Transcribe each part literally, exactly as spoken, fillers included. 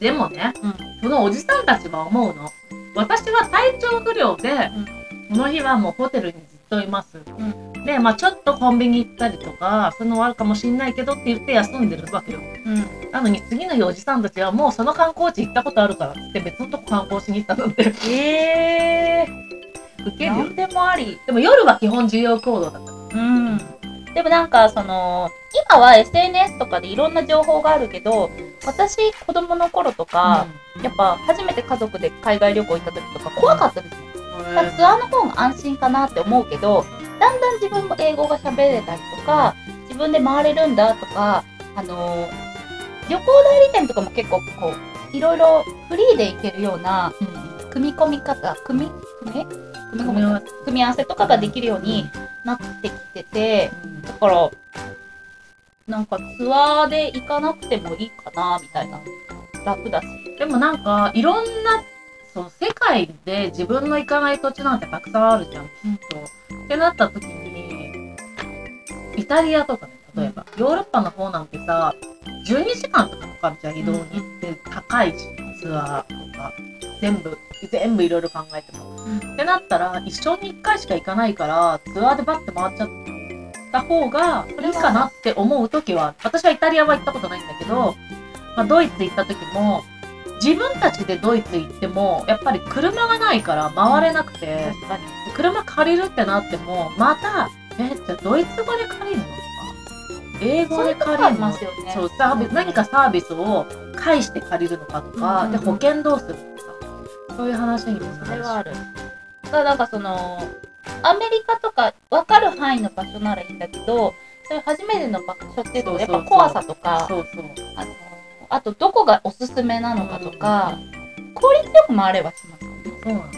でもね、 うん、 そのおじさんたちは思うの。私は体調不良で、この日はもうホテルにずっといます。 うん、 で、まあちょっとコンビニ行ったりとか、そういうのはあるかもしんないけどって言って休んでるわけよ。 うん、 なのに次の日おじさんたちはもうその観光地行ったことあるからって別のとこ観光しに行ったのって。 えウー、 ケるよね。 なんでもあり。 でも夜は基本重要行動だった。 うん。でもなんかその今は エスエヌエス とかでいろんな情報があるけど、私子供の頃とか、やっぱ初めて家族で海外旅行行った時とか怖かったですね。だからツアーの方が安心かなって思うけど、だんだん自分も英語が喋れたりとか、自分で回れるんだとか、あのー、旅行代理店とかも結構こういろいろフリーで行けるような組み込み方、組み組み組み込み方組み合わせとかができるようになってきてて、だからなんかツアーで行かなくてもいいかなみたいな、楽だし。 でもなんかいろんなそう世界で自分の行かない土地なんてたくさんあるじゃん、きっと。ってなった時にイタリアとかね、例えば、うん、ヨーロッパの方なんてさじゅうにじかんとかかかるじゃん、移動に。で高いしツアーとか全部全部いろいろ考えても、うん、ってなったら一生にいっかいしか行かないからツアーでバッて回っちゃった方がいいかなって思う時は、私はイタリアは行ったことないんだけど、まあ、ドイツ行った時も自分たちでドイツ行ってもやっぱり車がないから回れなくて、確かに車借りるってなってもまたえじゃあドイツ語で借りるのとか英語で借りるの、そうサービス、何かサービスを返して借りるのかとか、うん、で保険どうするとかさ、そういう話にもなるし。 それはある。だからなんかそのアメリカとか分かる範囲の場所ならいいんだけど、そういう初めての場所っていうのはやっぱ怖さとか、そうそうあのあとどこがおすすめなのかとか、うん、効率よく回れはしますよね。そうなんです。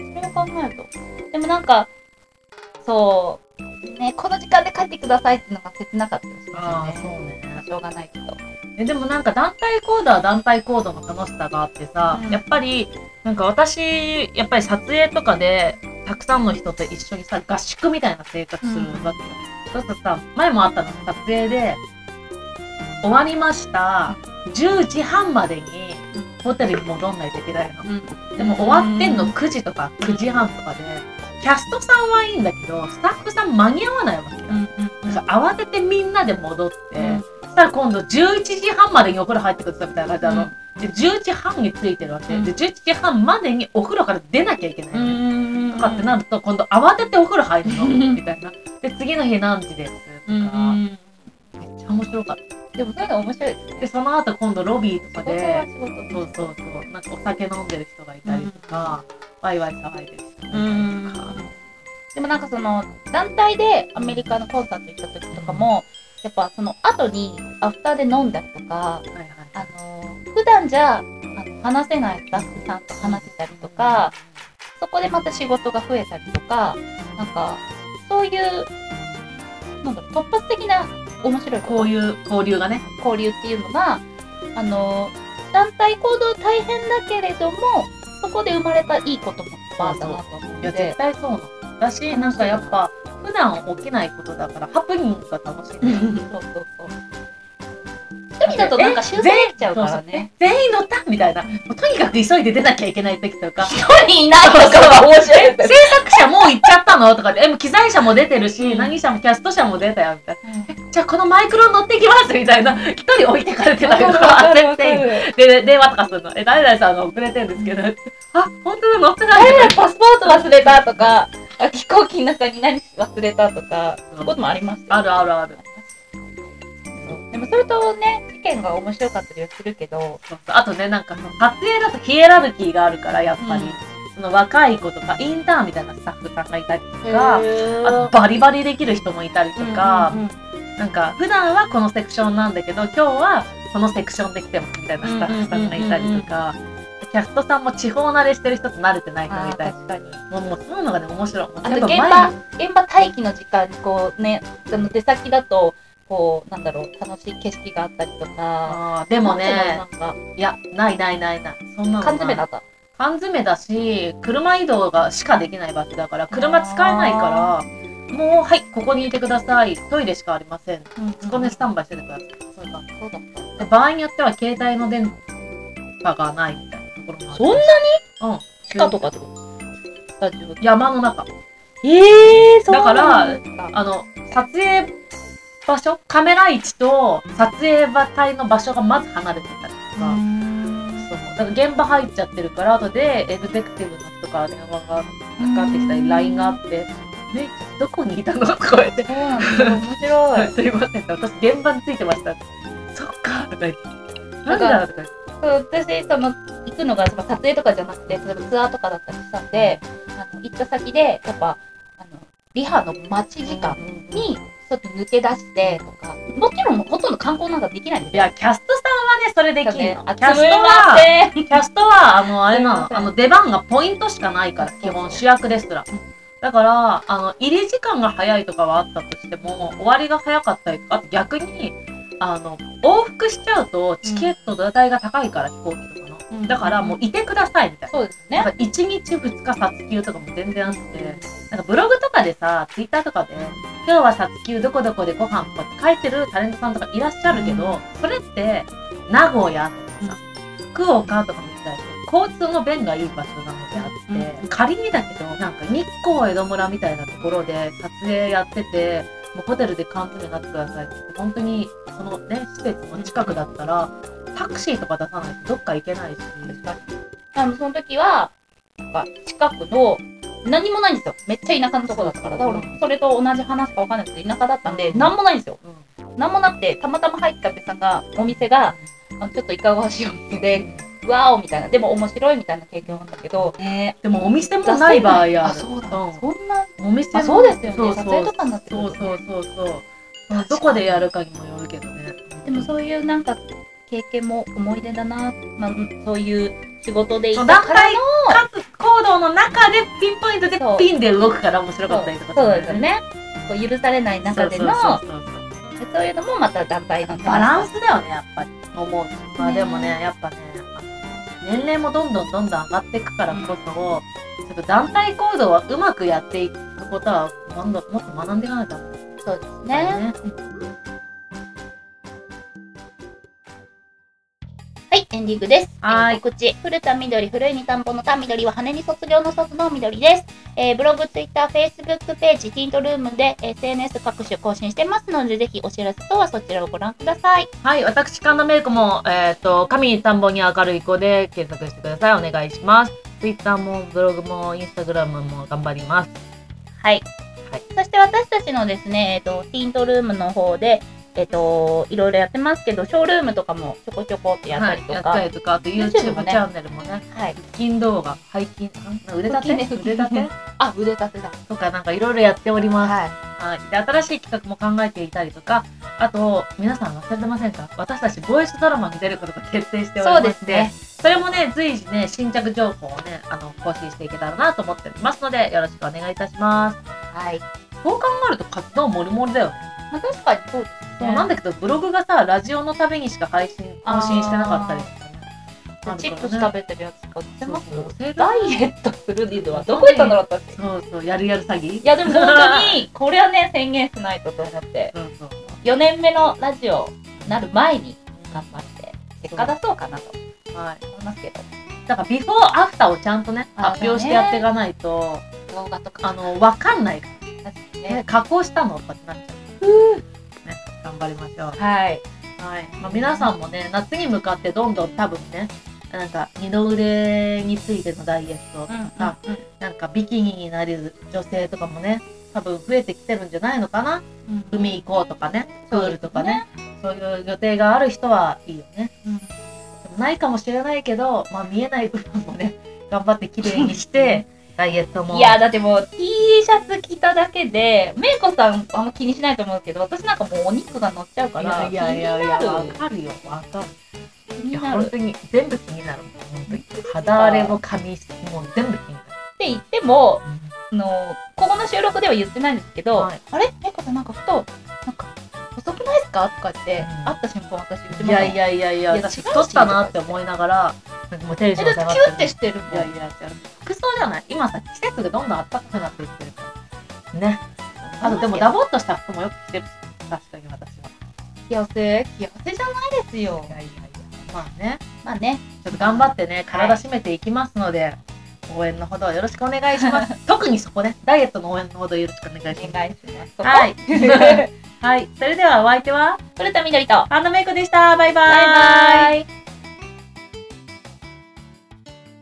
それを考えると、でもなんかそうね、この時間で帰ってくださいっていうのが切なかったですよね。ああ、そうね。しょうがないけど。 えでもなんか団体行動は団体行動の楽しさがあってさ、うん、やっぱりなんか私やっぱり撮影とかでたくさんの人と一緒にさ合宿みたいな生活するわけよ。そうするとさ、前もあったの撮影で終わりました、じゅうじはんまでにホテルに戻んないといけないの、うん、でも終わってんのくじとかくじはんとかで、キャストさんはいいんだけどスタッフさん間に合わないわけよ、うんうん、だから慌ててみんなで戻って、うん、そしたら今度じゅういちじはんまでにお風呂入ってくださいみたいな感じなの、うん、でじゅういちじはんについてるわけ、うん、でじゅういちじはんまでにお風呂から出なきゃいけない、うん、とかってなると今度慌ててお風呂入るのみたいな。で次の日何時ですとか、うん、めっちゃ面白かった。 でもそういうの面白い。 でその後今度ロビーとかでそうそうそうなんかお酒飲んでる人がいたりとか、うん、ワイワイ騒いでる人がいたりとか。 でもなんかその団体でアメリカのコンサート行った時とかも、やっぱその後にアフターで飲んだりとか、はいはい、あの普段じゃあの話せないスタッフさんと話せたりとか、そこでまた仕事が増えたりとか、なんかそういうなんだろう突発的な面白いこういう交流がね交流っていうのがあの団体行動大変だけれどもそこで生まれたいいこともあったなと思うので。 いや絶対そうなの。私なんかやっぱ普段起きないことだからハプニングが楽しいそうそうそう一人だとなんか修正できちゃうからね。 全員乗ったみたいな、もうとにかく急いで出なきゃいけない時とか、 一人いないとかは面白い。 制作者もう行っちゃったのとかで、え機材車も出てるし、うん、何車もキャスト車も出たよみたいな、うん、じゃあこのマイクロ乗ってきますみたいな、一人置いてかれてたりとか焦ってで電話とかするの、え誰々さんが遅れてるんですけど、うん、あ本当だ乗ってない。 誰々パスポート忘れたとか、飛行機の中に何忘れたとか、そういうこともありますよね。 あるあるある。 でもそれとね事件が面白かったりはするけど、 そうそうあとねなんかその撮影だとヒエラルキーがあるからやっぱり、うん、その若い子とかインターンみたいなスタッフさんがいたりとか、あとバリバリできる人もいたりとか、うんうんうん、なんか普段はこのセクションなんだけど今日はこのセクションできてますみたいなスタッフさんがいたりとか、キャストさんも地方慣れしてる人と慣れてない人がいたり、確かにもうもうそういうのがね面白い。 あと現場現場待機の時間にこうねその出先だとこうなんだろう楽しい景色があったりとか。 あでもねなんかいやないないないないそんなの缶詰だった缶詰だし車移動がしかできない場所だから車使えないからもうはいここにいてくださいトイレしかありません、うんうん、そこでスタンバイしててください。そういう感じ。そうだった。で場合によっては携帯の電波がないみたいなところもある。 そんなにうん。 地下とかってことスタジオ。 山の中。 ええー、そうだからなんですか。 あの、撮影場所、カメラ位置と撮影場帯の場所がまず離れてたりとか、そう。だから現場入っちゃってるから、後でエグゼクティブの人から電話がかかってきたり、ライン があって、ね、どこにいたのとか言って。 そうなんですよ。面白い。 すいません、私現場についてました。そっかとか言って。なんだとか言って。 そう私その行くのがその撮影とかじゃなくて、例えばツアーとかだったりしたんで、あの行った先でやっぱあのリハの待ち時間にちょっと抜け出してとか、もちろんほとんど観光なんかできないんですよ。 いや、キャストさんはね、それできるの。 あ、 キャストすみまは、 せん。 キャストは、あの、あれなの、 すいませんあの、出番がポイントしかないから、基本主役ですら。だから、あの、入り時間が早いとかはあったとしても、終わりが早かったりとか、あと逆に、あの、往復しちゃうと、チケットの代が高いから、飛行機とかの。だから、もういてください、みたいな。 そうですね。 なんかいちにちふつか撮休とかも全然あって、なんかブログとかでさ、ツイッターとかで、今日は撮休どこどこでご飯とかって書いてるタレントさんとかいらっしゃるけど、それって、名古屋とかさ、福岡とかみたいに、交通の便がいい場所なのであって、うん、仮にだけど、なんか日光江戸村みたいなところで撮影やってて、もうホテルで缶詰になってくださいって言って、本当にそのね、施設の近くだったら、タクシーとか出さないとどっか行けないし。 あのその時は、なんか近くの何もないんですよ。めっちゃ田舎のとこだったから。だからそれと同じ話かわかんないですけど、田舎だったんで、何もないんですよ。うん、何もなくて、たまたま入ったお客さんが、お店が、あのちょっといかがわしいお店で、わーおみたいな、でも面白いみたいな経験なんだけど、 ね、でもお店もない場合ある。 あ、そうだ。うん、そんな、 お店も、 そうですよね。 そうそう撮影とかになってる、 ね。そうそうそうそう。どこでやるかにもよるけどね。 でもそういうなんか経験も思い出だな。まあ、そういう仕事でいたからの。 団体行動の中でピンポイントでピンで動くから面白かったりとか、 ね。そうですよね。こう許されない中でのそういうのもまた団体のバランスだよね、やっぱり思う。まあでもね、やっぱね、年齢もどんどんどんどん上がっていくからこそ、うん、ちょっと団体行動はうまくやっていくことはもっと学んでいかないと。 そうですね。はい、エンディングです。 はい。 告知。古田みどり、古いに田んぼの田みどりは羽に卒業の卒のみどりです。えー、ブログ、ツイッター、フェイスブックページ、ティントルームで エスエヌエス 各種更新してますので、ぜひお知らせとはそちらをご覧ください。 はい、私、神田メイクも、えっと、神に田んぼに明るい子で検索してください。お願いします。ツイッターもブログもインスタグラムも頑張ります。 はい。はい、そして私たちのですね、えっと、ティントルームの方で、えっと、いろいろやってますけど、ショールームとかもちょこちょこってやったりとか。 はい、やったりとか、あと YouTube チャンネルもね。はい。腹筋動画、背筋、腕立て腕立てあ、腕立てだ。 とかなんかいろいろやっております。 はい。 はい。で、新しい企画も考えていたりとか、あと、皆さん忘れてませんか？私たちボイスドラマに出ることが決定しておりまして。そうですね。それもね、随時ね、新着情報をね、あの、更新していけたらなと思っておりますので、よろしくお願いいたします。 はい。 そう考えると活動もりもりだよね。 まあ、確かにそうですね。 そうなんだけど、ブログがさ、ラジオのためにしか配信、更新してなかったりとかね。 チップス食べてるやつ使ってます。 そうそうダイエットするのはどこ行ったんだろう私。 そうそう、やるやる詐欺。 いやでも本当に、これはね、宣言しないとと思って。そうそう。よねんめのラジオになる前に頑張って、結果出そうかなと思いますけど。 だからビフォーアフターをちゃんとね、発表してやっていかないと、 動画とか、 あの、わかんないから。確かにね。加工したのとかってなっちゃう。ね、頑張りましょう。 はい。 はい。まあ、皆さんもね、夏に向かってどんどん多分ね、なんか二の腕についてのダイエットとか、うんうんうん、なんかビキニになれる女性とかもね、多分増えてきてるんじゃないのかな。うん、海行こうとかね、プールとかね、そういう予定がある人はいいよね。うん、でもないかもしれないけど、まあ見えない部分もね、頑張ってきれいにして、ダイエットも。 いや、だってもう T シャツ着ただけで、メイコさんあんま気にしないと思うけど、私なんかもうお肉が乗っちゃうから、 いやいやいやいや、わかるよ、わかる。いや、本当に全部気になる。本当に。肌荒れも髪質も全部気になる。 って言っても、うん、のここの収録では言ってないんですけど、はい、あれメイコさんなんかふと、なんか、細くないですかとかって、うん、会った瞬間私言ってます。 いやいやいやいや、私太ったなって思いながら、もうテンション下がって。 キュッてしてるもん。 いやいや、服装じゃない。今さ、季節がどんどん暖かくなっていってるから。ね。あとでもダボっとした服もよく着てるし、確かに私は。 気痩せ気痩せじゃないですよ。 いやいやいや。 まあね、 まあね、 ちょっと頑張ってね、体締めていきますので、応援のほどよろしくお願いします。特にそこね、ダイエットの応援のほどよろしくお願いします。 お願いします。そこはい。はい。それではお相手は、 古田みどりと、 ハンドメイクでした。バイバイ。 バイバイ。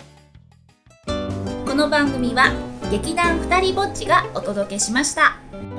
この番組は劇団ふたりぼっちがお届けしました。